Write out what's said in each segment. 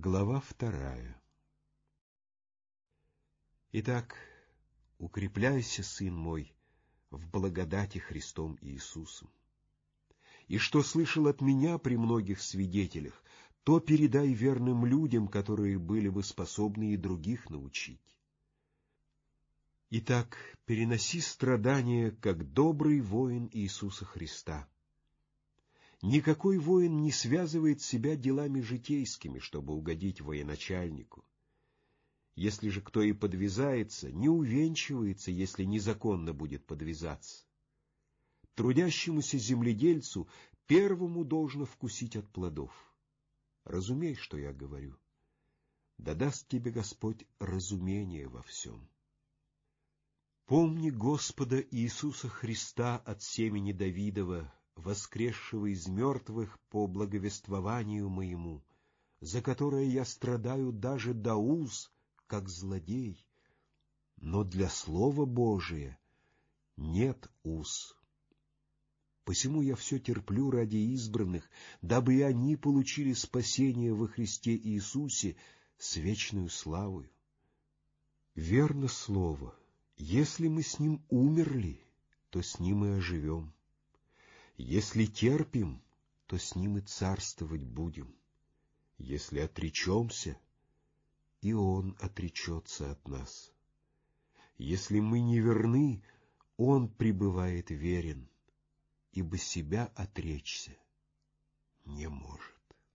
Глава 2. Итак, укрепляйся, сын мой, в благодати Христом Иисусом. И что слышал от меня при многих свидетелях, то передай верным людям, которые были бы способны и других научить. Итак, переноси страдания, как добрый воин Иисуса Христа. Никакой воин не связывает себя делами житейскими, чтобы угодить военачальнику. Если же кто и подвязается, не увенчивается, если незаконно будет подвязаться. Трудящемуся земледельцу первому должно вкусить от плодов. Разумей, что я говорю. Да даст тебе Господь разумение во всем. Помни Господа Иисуса Христа от семени Давидова, воскресшего из мертвых по благовествованию моему, за которое я страдаю даже до уз, как злодей, но для Слова Божия нет уз. Посему я все терплю ради избранных, дабы и они получили спасение во Христе Иисусе с вечною славою. Верно слово, если мы с Ним умерли, то с Ним и оживем. Если терпим, то с Ним и царствовать будем. Если отречемся, и Он отречется от нас. Если мы не верны, Он пребывает верен, ибо себя отречься не может.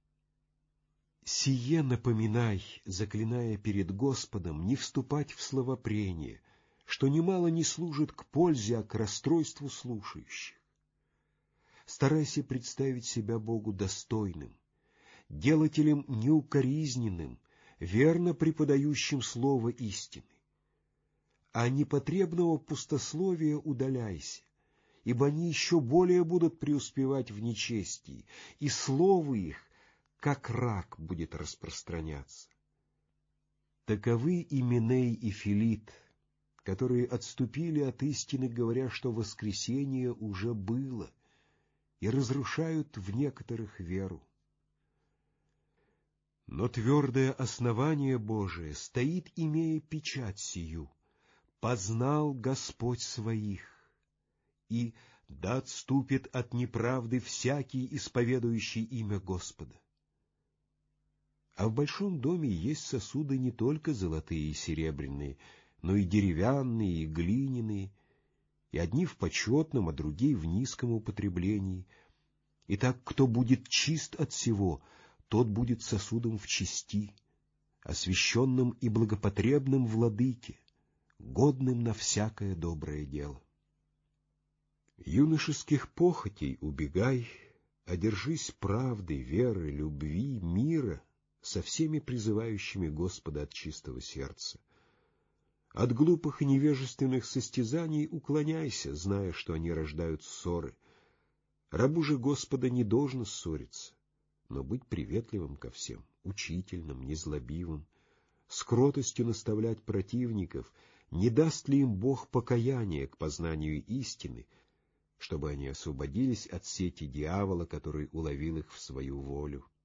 Сие напоминай, заклиная перед Господом, не вступать в словопрение, что немало не служит к пользе, а к расстройству слушающих. Старайся представить себя Богу достойным, делателем неукоризненным, верно преподающим слово истины. А непотребного пустословия удаляйся, ибо они еще более будут преуспевать в нечестии, и слово их, как рак, будет распространяться. Таковы Именей и Филит, которые отступили от истины, говоря, что воскресение уже было, и разрушают в некоторых веру. Но твердое основание Божие стоит, имея печать сию: «Познал Господь своих», и «Да отступит от неправды всякий, исповедующий имя Господа». А в большом доме есть сосуды не только золотые и серебряные, но и деревянные, и глиняные, и одни в почетном, а другие в низком употреблении. Итак, кто будет чист от всего, тот будет сосудом в чести, освященным и благопотребным владыке, годным на всякое доброе дело. Юношеских похотей убегай, одержись правды, веры, любви, мира со всеми призывающими Господа от чистого сердца. От глупых и невежественных состязаний уклоняйся, зная, что они рождают ссоры. Рабу же Господа не должно ссориться, но быть приветливым ко всем, учительным, незлобивым, с кротостью наставлять противников, не даст ли им Бог покаяния к познанию истины, чтобы они освободились от сети дьявола, который уловил их в свою волю.